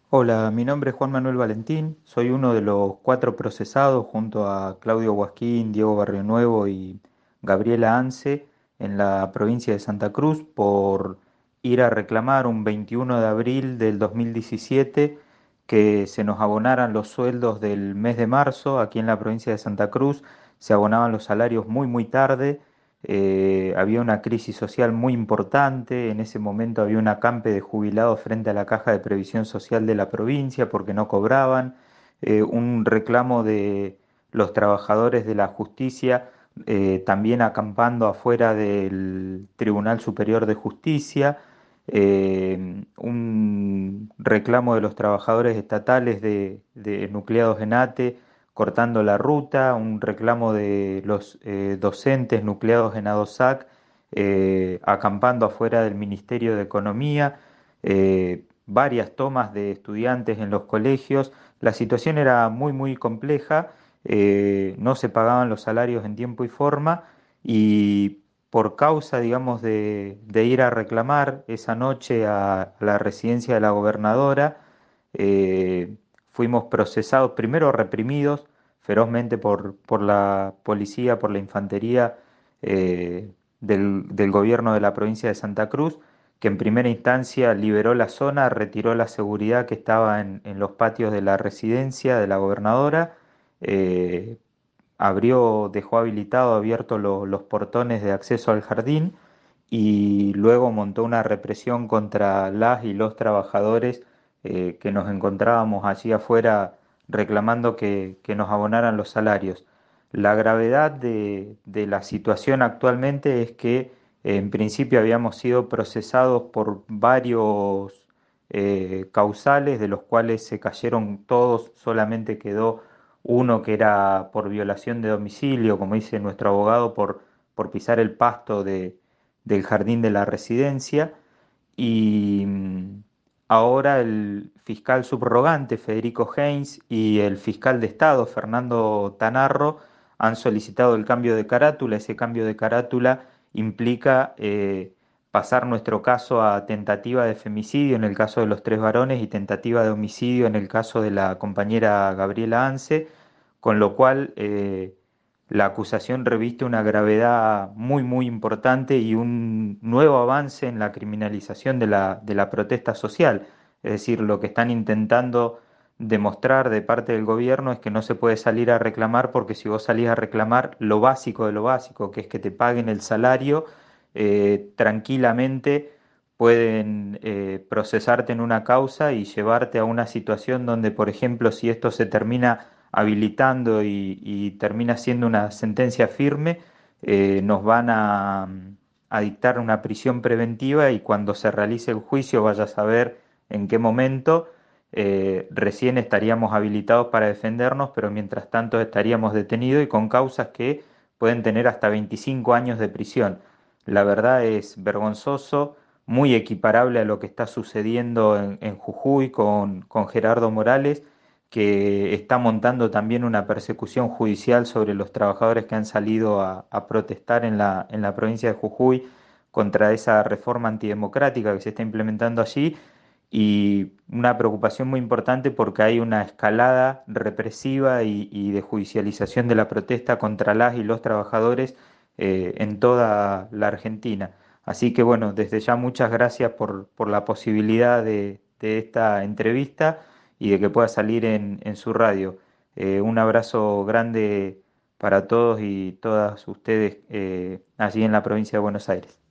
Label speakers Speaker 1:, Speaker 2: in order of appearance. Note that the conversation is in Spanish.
Speaker 1: Hola, mi nombre es Juan Manuel Valentín, soy uno de los cuatro procesados junto a Claudio Guasquín, Diego Barrionuevo y Gabriela Ance en la provincia de Santa Cruz por ir a reclamar un 21 de abril del 2017 que se nos abonaran los sueldos del mes de marzo. Aquí en la provincia de Santa Cruz se abonaban los salarios muy tarde. Había una crisis social muy importante. En ese momento había un acampe de jubilados frente a la Caja de Previsión Social de la provincia porque no cobraban. Un reclamo de los trabajadores de la justicia, también acampando afuera del Tribunal Superior de Justicia. Un reclamo de los trabajadores estatales de nucleados en ATE cortando la ruta, un reclamo de los docentes nucleados en ADOSAC, acampando afuera del Ministerio de Economía, varias tomas de estudiantes en los colegios. La situación era muy compleja. No se pagaban los salarios en tiempo y forma, y por causa, digamos, de ir a reclamar esa noche a la residencia de la gobernadora, eh, fuimos procesados, primero reprimidos ferozmente por la policía, por la infantería del gobierno de la provincia de Santa Cruz, que en primera instancia liberó la zona, retiró la seguridad que estaba en los patios de la residencia de la gobernadora. eh, Dejó abiertos los portones de acceso al jardín, y luego montó una represión contra las y los trabajadores que nos encontrábamos allí afuera reclamando que nos abonaran los salarios. La gravedad de la situación actualmente es que en principio habíamos sido procesados por varios causales, de los cuales se cayeron todos, solamente quedó uno que era por violación de domicilio, como dice nuestro abogado, por pisar el pasto del jardín de la residencia. Y ahora el fiscal subrogante Federico Heinz y el fiscal de Estado Fernando Tanarro han solicitado el cambio de carátula. Ese cambio de carátula implica pasar nuestro caso a tentativa de femicidio en el caso de los tres varones y tentativa de homicidio en el caso de la compañera Gabriela Ance, con lo cual la acusación reviste una gravedad muy importante y un nuevo avance en la criminalización de la protesta social. Es decir, lo que están intentando demostrar de parte del gobierno es que no se puede salir a reclamar, porque si vos salís a reclamar lo básico de lo básico, que es que te paguen el salario, tranquilamente pueden procesarte en una causa y llevarte a una situación donde, por ejemplo, si esto se termina habilitando y termina siendo una sentencia firme, nos van a dictar una prisión preventiva, y cuando se realice el juicio, vaya a saber en qué momento, recién estaríamos habilitados para defendernos, pero mientras tanto estaríamos detenidos y con causas que pueden tener hasta 25 años de prisión. La verdad es vergonzoso, muy equiparable a lo que está sucediendo en Jujuy con Gerardo Morales, que está montando también una persecución judicial sobre los trabajadores que han salido a protestar en la provincia de Jujuy contra esa reforma antidemocrática que se está implementando allí, y una preocupación muy importante porque hay una escalada represiva y de judicialización de la protesta contra las y los trabajadores en toda la Argentina. Así que bueno, desde ya muchas gracias por la posibilidad de esta entrevista y de que pueda salir en su radio. Un abrazo grande para todos y todas ustedes allí en la provincia de Buenos Aires.